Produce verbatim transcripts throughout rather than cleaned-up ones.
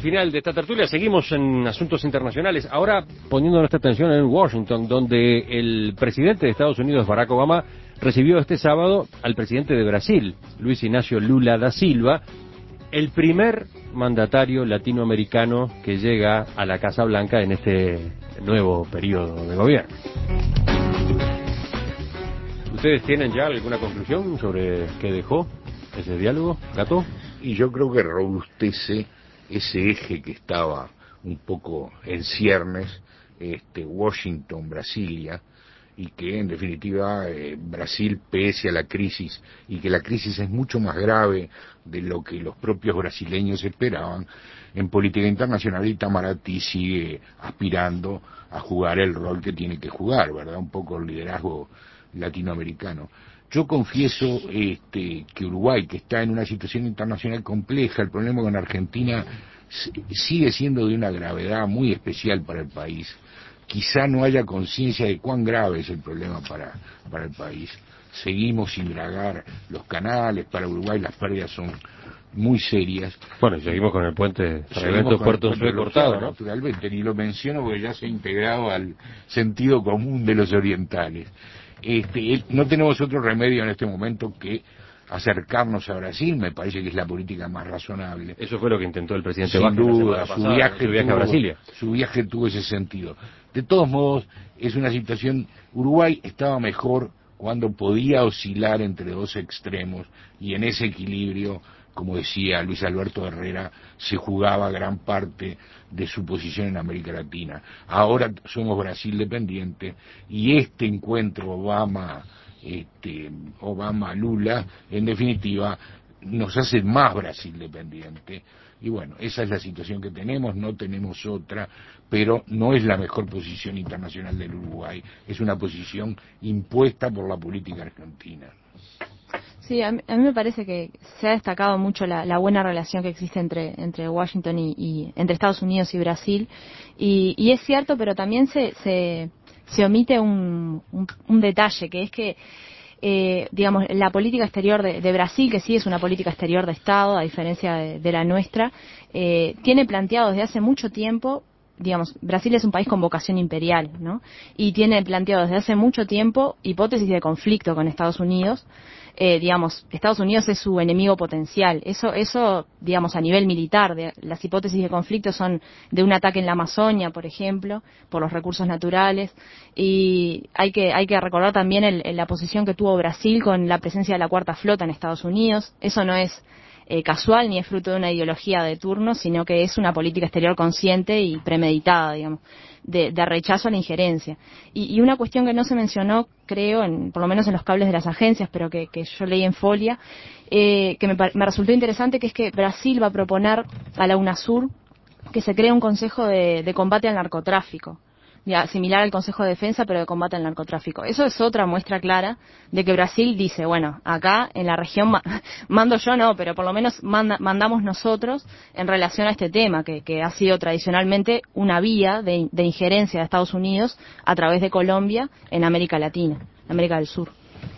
final de esta tertulia. Seguimos en asuntos internacionales. Ahora poniendo nuestra atención en Washington, donde el presidente de Estados Unidos, Barack Obama, recibió este sábado al presidente de Brasil, Luis Inácio Lula da Silva, el primer mandatario latinoamericano que llega a la Casa Blanca en este nuevo periodo de gobierno. ¿Ustedes tienen ya alguna conclusión sobre qué dejó ese diálogo, Gato? Y yo creo que robustece ese eje que estaba un poco en ciernes, este, Washington, Brasilia, y que en definitiva eh, Brasil, pese a la crisis, y que la crisis es mucho más grave de lo que los propios brasileños esperaban, en política internacional Itamaraty sigue aspirando a jugar el rol que tiene que jugar, ¿verdad? Un poco el liderazgo latinoamericano. Yo confieso este, que Uruguay, que está en una situación internacional compleja, el problema con Argentina sigue siendo de una gravedad muy especial para el país. Quizá no haya conciencia de cuán grave es el problema para, para el país. Seguimos sin dragar los canales, para Uruguay las pérdidas son muy serias. Bueno, y seguimos con el puente Sarmiento Puerto Ushuaia cortado, ¿no? Naturalmente, ni lo menciono porque ya se ha integrado al sentido común de los orientales. Este, no tenemos otro remedio en este momento que acercarnos a Brasil, me parece que es la política más razonable. Eso fue lo que intentó el presidente Sin Vázquez duda, la semana su pasada, viaje, su viaje tuvo, a Brasilia. Su viaje tuvo ese sentido. De todos modos, es una situación, Uruguay estaba mejor cuando podía oscilar entre dos extremos y en ese equilibrio, como decía Luis Alberto Herrera, se jugaba gran parte de su posición en América Latina. Ahora somos Brasil dependiente y este encuentro Obama este Obama-Lula, en definitiva, nos hace más Brasil dependiente. Y bueno, esa es la situación que tenemos, no tenemos otra, pero no es la mejor posición internacional del Uruguay, es una posición impuesta por la política argentina. Sí, a mí, a mí me parece que se ha destacado mucho la, la buena relación que existe entre, entre Washington y, y entre Estados Unidos y Brasil, y, y es cierto, pero también se, se, se omite un, un, un detalle, que es que Eh, digamos, la política exterior de, de Brasil, que sí es una política exterior de Estado, a diferencia de, de la nuestra, eh, tiene planteado desde hace mucho tiempo, digamos, Brasil es un país con vocación imperial, ¿no? Y tiene planteado desde hace mucho tiempo hipótesis de conflicto con Estados Unidos. Eh, digamos, Estados Unidos es su enemigo potencial. Eso, eso, digamos, a nivel militar, de, las hipótesis de conflicto son de un ataque en la Amazonia, por ejemplo, por los recursos naturales. Y hay que, hay que recordar también el, la posición que tuvo Brasil con la presencia de la Cuarta Flota en Estados Unidos. Eso no es eh, casual ni es fruto de una ideología de turno, sino que es una política exterior consciente y premeditada, digamos, de, de rechazo a la injerencia. Y, y una cuestión que no se mencionó, creo, en, por lo menos en los cables de las agencias, pero que, que yo leí en Folia, eh, que me, me resultó interesante, que es que Brasil va a proponer a la UNASUR que se cree un consejo de, de combate al narcotráfico, ya, similar al Consejo de Defensa, pero de combate al narcotráfico. Eso es otra muestra clara de que Brasil dice, bueno, acá en la región ma mando yo no, pero por lo menos manda, mandamos nosotros en relación a este tema, que, que ha sido tradicionalmente una vía de, de injerencia de Estados Unidos a través de Colombia en América Latina, América del Sur.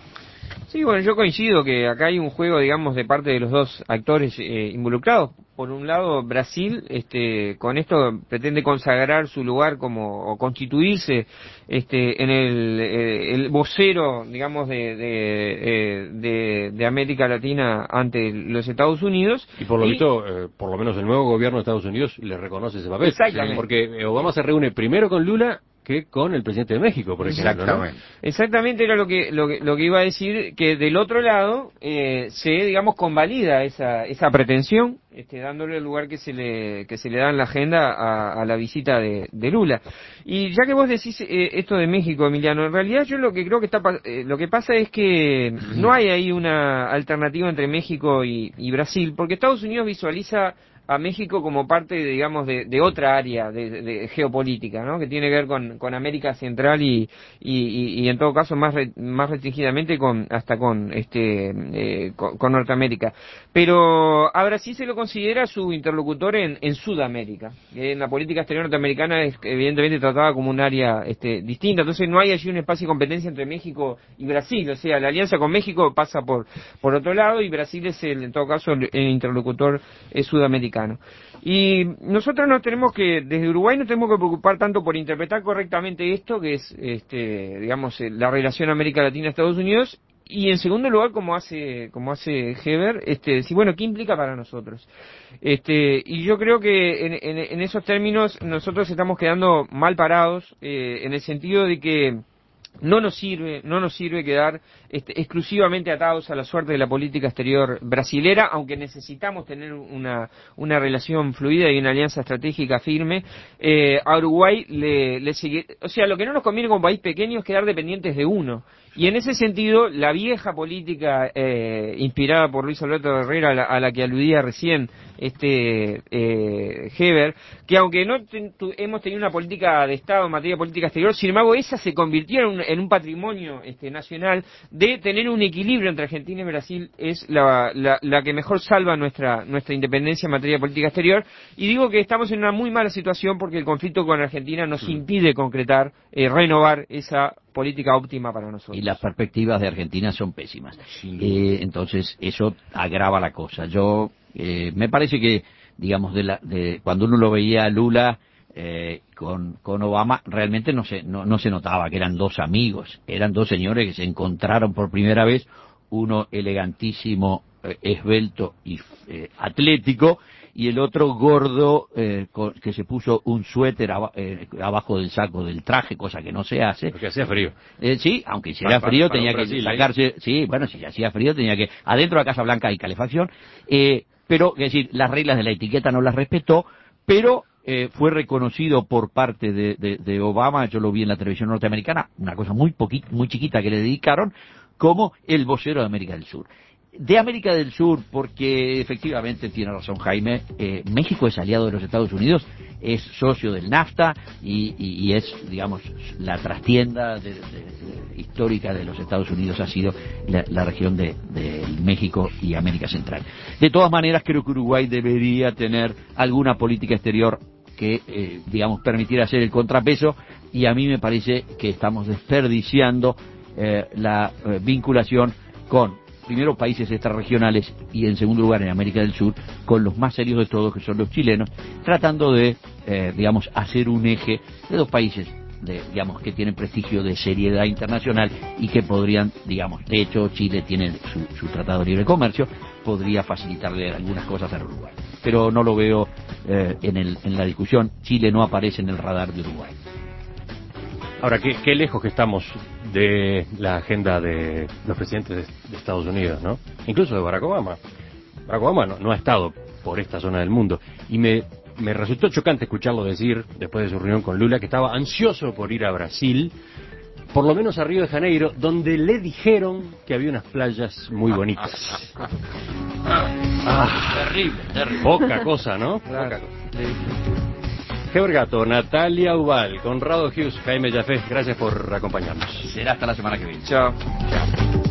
Sí, bueno, yo coincido que acá hay un juego, digamos, de parte de los dos actores eh, involucrados. Por un lado, Brasil, este, con esto pretende consagrar su lugar como, o constituirse, este, en el, eh, el vocero, digamos, de, de, de, de América Latina ante los Estados Unidos. Y por lo y, visto, eh, por lo menos el nuevo gobierno de Estados Unidos le reconoce ese papel. Exactamente. Porque Obama se reúne primero con Lula que con el presidente de México, por ejemplo. Exactamente. ¿No? Exactamente era lo que, lo que lo que iba a decir, que del otro lado eh, se, digamos, convalida esa esa pretensión, este, dándole el lugar que se le que se le da en la agenda a, a la visita de, de Lula. Y ya que vos decís eh, esto de México, Emiliano, en realidad yo lo que creo que está eh, lo que pasa es que no hay ahí una alternativa entre México y, y Brasil, porque Estados Unidos visualiza a México como parte, digamos, de, de otra área de, de geopolítica, ¿no? Que tiene que ver con, con América Central y, y, y en todo caso más re, más restringidamente con hasta con este eh, con, con Norteamérica. Pero a Brasil se lo considera su interlocutor en, en Sudamérica. En la política exterior norteamericana es evidentemente tratada como un área este, distinta. Entonces no hay allí un espacio de competencia entre México y Brasil. O sea, la alianza con México pasa por por otro lado y Brasil es el, en todo caso el, el interlocutor eh, sudamericano. latinoamericano. Y nosotros nos tenemos que, desde Uruguay nos tenemos que preocupar tanto por interpretar correctamente esto, que es, este, digamos, la relación América Latina-Estados Unidos, y en segundo lugar, como hace como hace Heber, este, decir, bueno, ¿qué implica para nosotros? Este, y yo creo que en, en, en esos términos nosotros estamos quedando mal parados, eh, en el sentido de que no nos sirve, no nos sirve quedar este, exclusivamente atados a la suerte de la política exterior brasilera, aunque necesitamos tener una, una relación fluida y una alianza estratégica firme. Eh, a Uruguay le, le sigue, o sea, lo que no nos conviene como país pequeño es quedar dependientes de uno. Y en ese sentido, la vieja política eh, inspirada por Luis Alberto Herrera, a la, a la que aludía recién este eh, Heber, que aunque no ten, tu, hemos tenido una política de Estado en materia de política exterior, sin embargo esa se convirtió en un, en un patrimonio este, nacional de tener un equilibrio entre Argentina y Brasil, es la, la, la que mejor salva nuestra nuestra independencia en materia de política exterior. Y digo que estamos en una muy mala situación porque el conflicto con Argentina nos impide concretar, eh, renovar esa política óptima para nosotros. Y las perspectivas de Argentina son pésimas. Sí. Eh, entonces, eso agrava la cosa. Yo, eh, me parece que, digamos, de la, de, cuando uno lo veía a Lula eh, con, con Obama, realmente no se, no, no se notaba que eran dos amigos. Eran dos señores que se encontraron por primera vez, uno elegantísimo, eh, esbelto y eh, atlético, y el otro gordo, eh, con, que se puso un suéter aba, eh, abajo del saco del traje, cosa que no se hace. Porque hacía frío. Eh, sí, aunque hiciera para, frío para, tenía para que Brasil, sacarse, ¿eh? Sí, bueno, si hacía frío tenía que, adentro de la Casa Blanca hay calefacción, eh, pero, es decir, las reglas de la etiqueta no las respetó, pero eh, fue reconocido por parte de, de, de Obama, yo lo vi en la televisión norteamericana, una cosa muy poquita, muy chiquita que le dedicaron, como el vocero de América del Sur. De América del Sur, porque efectivamente tiene razón Jaime, eh, México es aliado de los Estados Unidos, es socio del NAFTA y, y, y es, digamos, la trastienda de, de, de, histórica de los Estados Unidos ha sido la, la región de, de México y América Central. De todas maneras, creo que Uruguay debería tener alguna política exterior que, eh, digamos, permitiera hacer el contrapeso, y a mí me parece que estamos desperdiciando eh, la eh, vinculación con, primero, países extrarregionales y, en segundo lugar, en América del Sur, con los más serios de todos, que son los chilenos, tratando de, eh, digamos, hacer un eje de dos países, de, digamos, que tienen prestigio de seriedad internacional y que podrían, digamos, de hecho, Chile tiene su, su tratado de libre comercio, podría facilitarle algunas cosas al Uruguay. Pero no lo veo eh, en, el, en la discusión. Chile no aparece en el radar de Uruguay. Ahora, qué, qué lejos que estamos de la agenda de los presidentes de, de Estados Unidos, ¿no? Incluso de Barack Obama. Barack Obama no, no ha estado por esta zona del mundo. Y me, me resultó chocante escucharlo decir, después de su reunión con Lula, que estaba ansioso por ir a Brasil, por lo menos a Río de Janeiro, donde le dijeron que había unas playas muy bonitas. Ah, terrible, terrible. Poca cosa, ¿no? Claro. Poca cosa. Heber Gato, Natalia Ubal, Conrado Hughes, Jaime Jafé, gracias por acompañarnos. Será hasta la semana que viene. Chao. Chao.